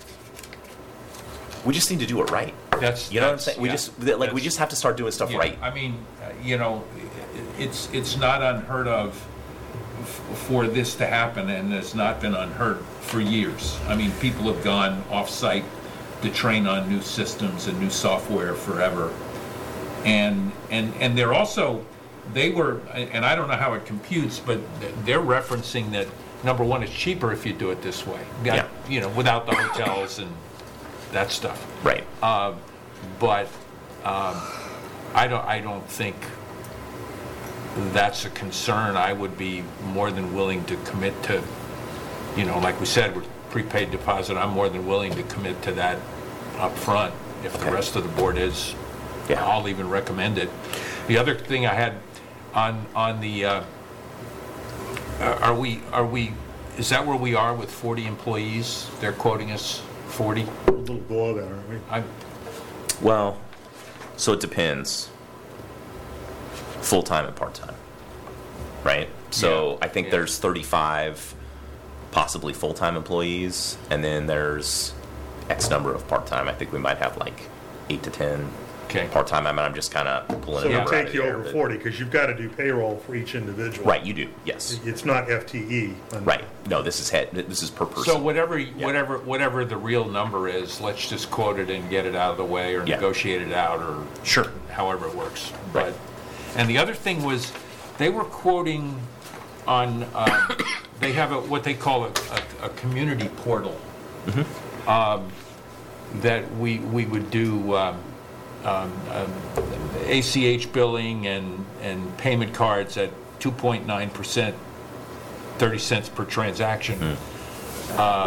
we just need to do it right. That's, You know what I'm that's- saying? We yeah. just like we That's- just have to start doing stuff yeah. right. I mean, uh, you know, i- it's, it's not unheard of f- for this to happen, and it's not been unheard for years. I mean, people have gone off-site to train on new systems and new software forever. And, and, and they're also, they were, and I don't know how it computes, but they're referencing that, number one, it's cheaper if you do it this way. Yeah. You know, without the hotels and that stuff. Right. Uh, but um, I don't. I don't think that's a concern. I would be more than willing to commit to, you know, like we said, with prepaid deposit. I'm more than willing to commit to that up front. If the Okay. rest of the board is, Yeah. I'll even recommend it. The other thing I had on on the, uh, are we are we? Is that where we are with forty employees? They're quoting us forty. A little below that, aren't we? I'm. Well, so it depends. Full time and part time, right? So Yeah, I think yeah. there's thirty-five, possibly full time employees, and then there's X number of part time. I think we might have like eight to ten Okay. part time. I mean, I'm just kind of pulling So a it'll number out take of you the air, over but- forty, because you've got to do payroll for each individual. Right, you do. Yes. It's not F T E. Right. No, this is head. This is per person. So whatever, whatever, whatever the real number is, let's just quote it and get it out of the way, or Yeah. negotiate it out, or Sure. however it works. Right. But, and the other thing was, they were quoting on, uh, they have a, what they call a, a, a community portal. Mm-hmm. Um, that we, we would do, um, um, um, A C H billing and, and payment cards at two point nine percent, thirty cents per transaction. Mm. Uh,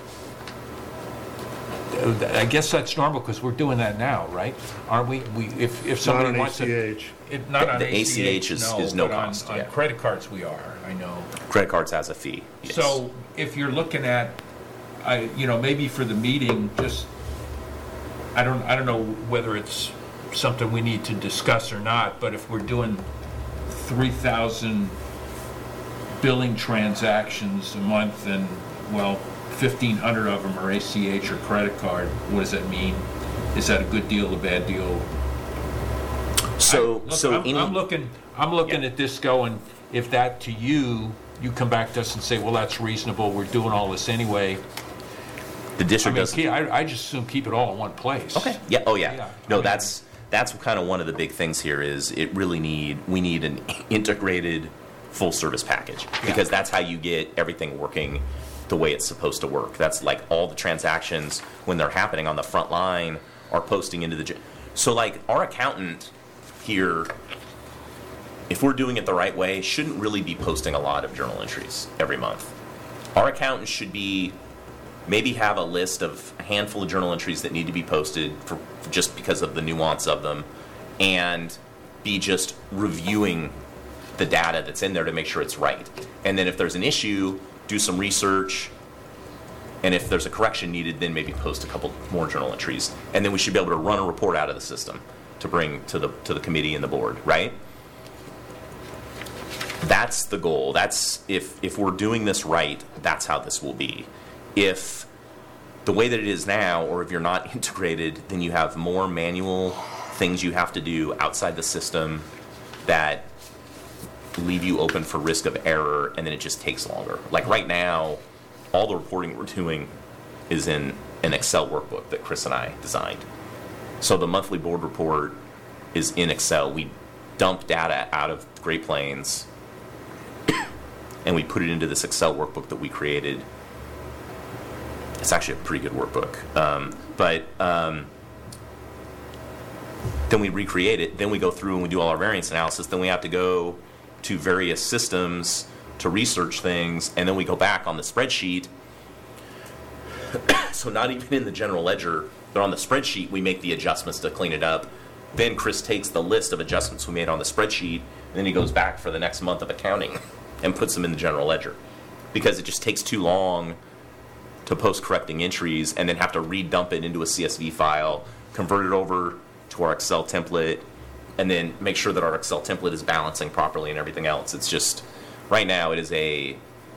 I guess that's normal because we're doing that now, right? Aren't we? We if, if Not somebody on wants A C to, H. it, not on The A C H, A C H is- no, is no but on- cost, on yeah. credit cards we are. I know. Credit cards has a fee. Yes. So if you're looking at, I, you know, maybe for the meeting, just, I don't, I don't know whether it's something we need to discuss or not, but if we're doing three thousand billing transactions a month and, well, fifteen hundred of them are A C H or credit card, what does that mean? Is that a good deal, a bad deal? So, I- look, so I'm, any, I'm looking, I'm looking Yeah. at this going, if that to you, you come back to us and say, well, that's reasonable, we're doing all this anyway. the I district mean, doesn't. key- I, I just assume keep it all in one place. Okay. Yeah. Oh, yeah. Yeah, I No, mean- that's that's kind of one of the big things here. Is it really need we need an integrated full service package because that's how you get everything working the way it's supposed to work. That's like all the transactions when they're happening on the front line are posting into the. j- So like our accountant here, if we're doing it the right way, shouldn't really be posting a lot of journal entries every month. Our accountant should be maybe have a list of a handful of journal entries that need to be posted for, for just because of the nuance of them, and be just reviewing the data that's in there to make sure it's right. And then if there's an issue, do some research, and if there's a correction needed, then maybe post a couple more journal entries. And then we should be able to run a report out of the system to bring to the to the committee and the board, right? That's the goal. That's if if we're doing this right, that's how this will be. If the way that it is now, or if you're not integrated, then you have more manual things you have to do outside the system that leave you open for risk of error, and then it just takes longer. Like right now, all the reporting we're doing is in an Excel workbook that Chris and I designed. So the monthly board report is in Excel. We dump data out of Great Plains and we put it into this Excel workbook that we created. It's actually a pretty good workbook. Um, but um, then we recreate it. Then we go through and we do all our variance analysis. Then we have to go to various systems to research things. And then we go back on the spreadsheet. So not even in the general ledger, but on the spreadsheet, we make the adjustments to clean it up. Then Chris takes the list of adjustments we made on the spreadsheet, and then he goes back for the next month of accounting and puts them in the general ledger. Because it just takes too long to post correcting entries and then have to redump it into a C S V file, convert it over to our Excel template, and then make sure that our Excel template is balancing properly and everything else. It's just, right now it is a,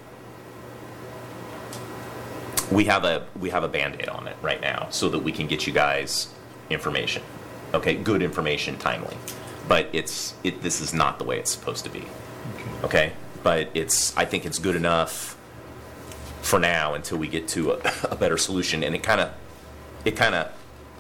we have a we have a Band-Aid on it right now so that we can get you guys information. Okay, good information, timely. But it's it this is not the way it's supposed to be. Okay. Okay? But it's I think it's good enough for now until we get to a, a better solution, and it kind of it kind of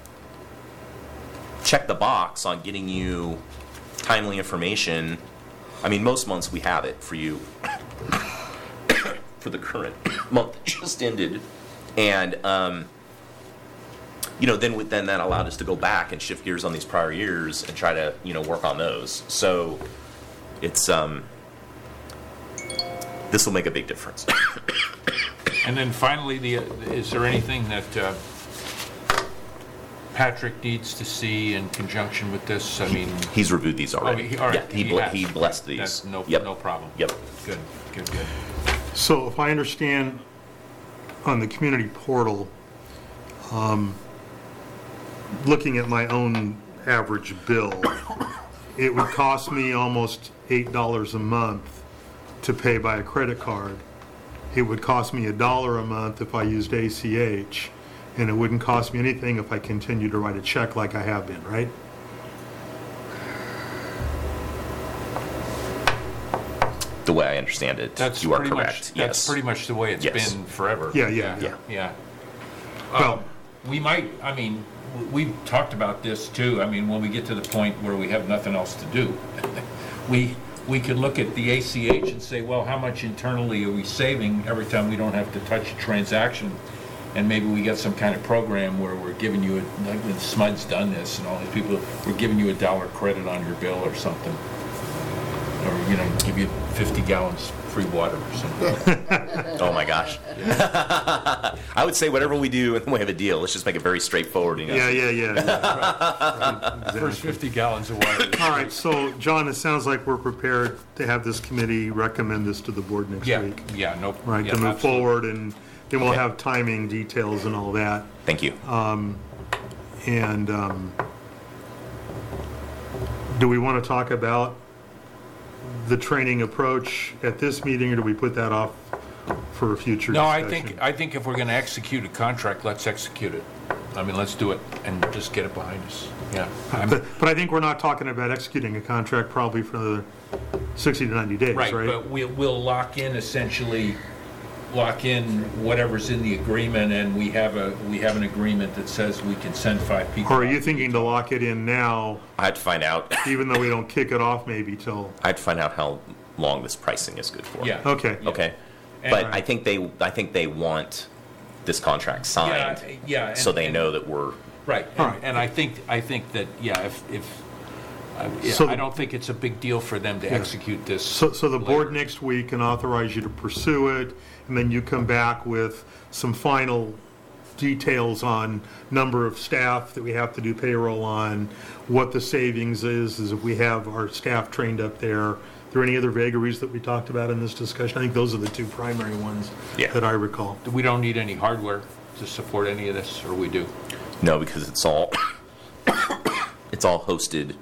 check the box on getting you timely information. I mean, most months we have it for you for the current month that just ended, and um, you know, then with, then that allowed us to go back and shift gears on these prior years and try to you know work on those. So it's um, this will make a big difference. And then finally, the, is there anything that uh, Patrick needs to see in conjunction with this? I mean, He's reviewed these oh, already. he, all right, yeah, he, ble- has. he blessed these. That's no, Yep. no problem. Yep. Good, good, good. So if I understand, on the community portal, um, looking at my own average bill, it would cost me almost eight dollars a month to pay by a credit card. It would cost me a dollar a month if I used A C H, and it wouldn't cost me anything if I continued to write a check like I have been, right? The way I understand it, That's you are pretty correct. much, yes. that's pretty much the way it's Yes. been forever. Yeah, yeah, yeah. Yeah. Well- Um, we might, I mean, w- we've talked about this too. I mean, when we get to the point where we have nothing else to do, we, we could look at the A C H and say, well, how much internally are we saving every time we don't have to touch a transaction? and maybe we get some kind of program where we're giving you, a, like S M U D's done this, and all these people, we're giving you a dollar credit on your bill or something. Or, you know, give you fifty gallons free water or something. Oh my gosh. I would say whatever we do and we have a deal, let's just make it very straightforward. You know? Yeah, yeah, yeah. yeah. Right. First fifty gallons of water. All right, so, John, it sounds like we're prepared to have this committee recommend this to the board next Yeah, week. yeah, no. Right, yeah, to move absolutely. forward, and then we'll Okay. have timing details and all that. Thank you. And um, do we want to talk about the training approach at this meeting, or do we put that off for a future No, I discussion? think, I think if we're going to execute a contract, let's execute it. I mean, let's do it and just get it behind us. Yeah. I'm- But, but I think we're not talking about executing a contract probably for another sixty to ninety days, right? Right, but we'll, we'll lock in essentially, lock in whatever's in the agreement, and we have a, we have an agreement that says we can send five people. Or are you out. thinking to lock it in now, I had to find out. even though we don't kick it off maybe till, I had to find out how long this pricing is good for. Yeah. okay. Okay. And- But I think they, I think they want this contract signed, Yeah, yeah. and- so they and- know that we're. Right, All and, right. and I think, I think that, yeah, if, if, uh, yeah, So I the- don't think it's a big deal for them to execute this. So, so the board later. next week can authorize you to pursue it, and then you come back with some final details on number of staff that we have to do payroll on, what the savings is, is if we have our staff trained up there. Are there any other vagaries that we talked about in this discussion? I think those are the two primary ones Yeah. that I recall. We don't need any hardware to support any of this, or we do? No, because it's all it's all hosted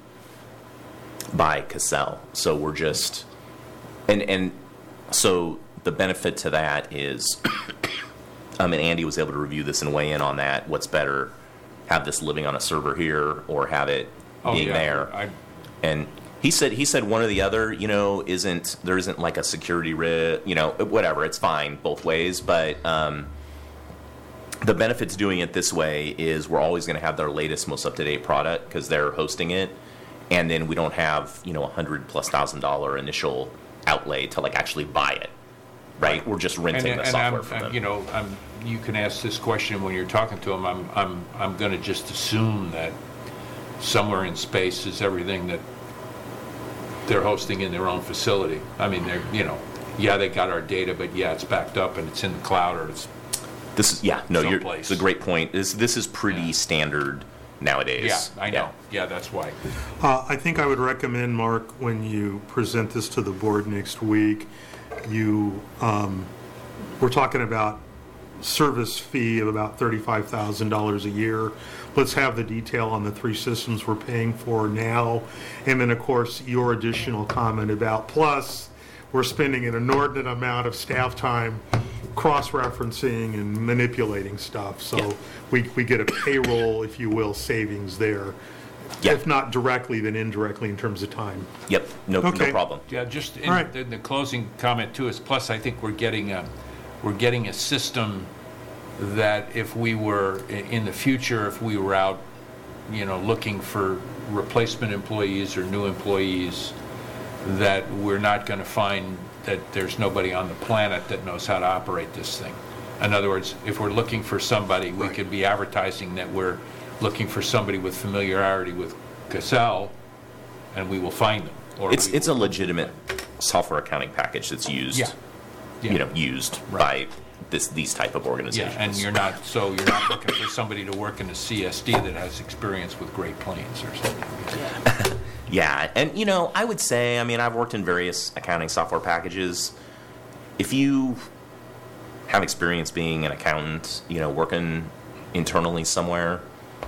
by Cassell. So we're just and and so the benefit to that is um and Andy was able to review this and weigh in on that. What's better, have this living on a server here or have it Oh, being yeah, there? I, And he said he said one or the other, you know, isn't there isn't like a security risk, you know, whatever, it's fine both ways, but um the benefit to doing it this way is we're always going to have their latest, most up-to-date product because they're hosting it, and then we don't have, you know, a hundred plus thousand dollar initial outlay to like actually buy it, right? We're just and, renting the and software I'm, from I'm- them. you know, I'm, you can ask this question when you're talking to them. I'm, I'm, I'm gonna just assume that somewhere in space is everything that they're hosting in their own facility. I mean, they're, you know, yeah, they got our data, but yeah, it's backed up and it's in the cloud, or it's, This is yeah, no, you're, someplace. it's a great point. This this is pretty Yeah. standard nowadays. yeah, I know. Yeah, that's why. Uh, I think I would recommend, Mark, when you present this to the board next week, you, um, we're talking about service fee of about thirty-five thousand dollars a year. Let's have the detail on the three systems we're paying for now. And then, of course, your additional comment about, plus, we're spending an inordinate amount of staff time cross-referencing and manipulating stuff. So Yeah. we, we get a payroll, if you will, savings there. Yeah. If not directly, then indirectly in terms of time. Yep. No Okay. no problem. Yeah, just in All right. the, the closing comment too is, plus I think we're getting a, we're getting a system that if we were, i- in the future, if we were out, you know, looking for replacement employees or new employees, that we're not going to find that there's nobody on the planet that knows how to operate this thing. In other words, if we're looking for somebody, we Right. could be advertising that we're looking for somebody with familiarity with Cassell, and we will find them. Or It's we it's a will- legitimate software accounting package that's used. Yeah. Yeah. You know, used Right. by this these type of Yeah, organizations. and you're not, so you're not looking for somebody to work in a C S D that has experience with Great Plains or something. Yeah, and you know, I would say, I mean, I've worked in various accounting software packages. If you have experience being an accountant, you know, working internally somewhere,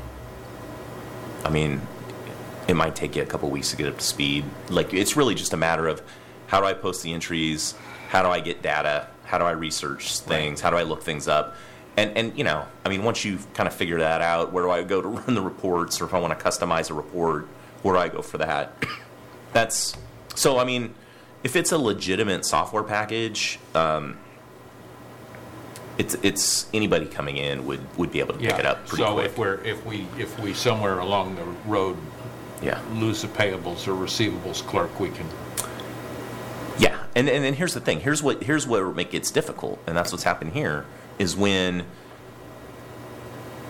I mean, it might take you a couple weeks to get up to speed. Like, it's really just a matter of how do I post the entries? How do I get data? How do I research things? How do I look things up? And, and you know, I mean, once you've kind of figured that out, where do I go to run the reports? Or if I want to customize a report, where do I go for that? That's, so, I mean, if it's a legitimate software package, um, it's, it's, anybody coming in would, would be able to pick it up pretty so quick. if we're, if we, if we somewhere along the road Yeah. lose a payables or receivables clerk, we can, Yeah, and and then here's the thing. Here's what here's where it gets difficult, and that's what's happened here. Is when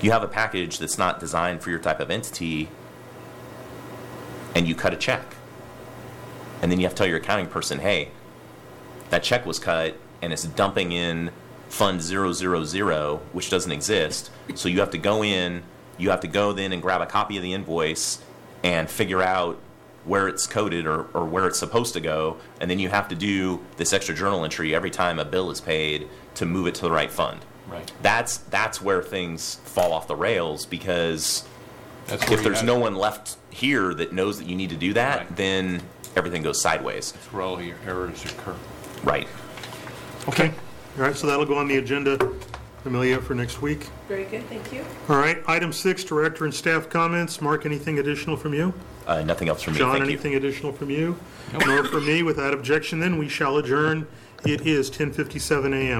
You have a package that's not designed for your type of entity, and you cut a check. And then you have to tell your accounting person, hey, that check was cut, and it's dumping in fund zero zero zero, which doesn't exist. So you have to go in, you have to go then and grab a copy of the invoice and figure out where it's coded or, or where it's supposed to go, and then you have to do this extra journal entry every time a bill is paid to move it to the right fund. Right. That's that's where things fall off the rails, because That's where if you there's have- no one left here that knows that you need to do that, Right. then everything goes sideways. That's where all your errors occur. Right. Okay. All right, so that'll go on the agenda, Amelia, for next week. Very good, thank you. All right, item six, director and staff comments. Mark, anything additional from you? Uh, nothing else from me. John, Thank you. anything additional from you? Nor from me. Without objection, then, we shall adjourn. It is ten fifty-seven a.m.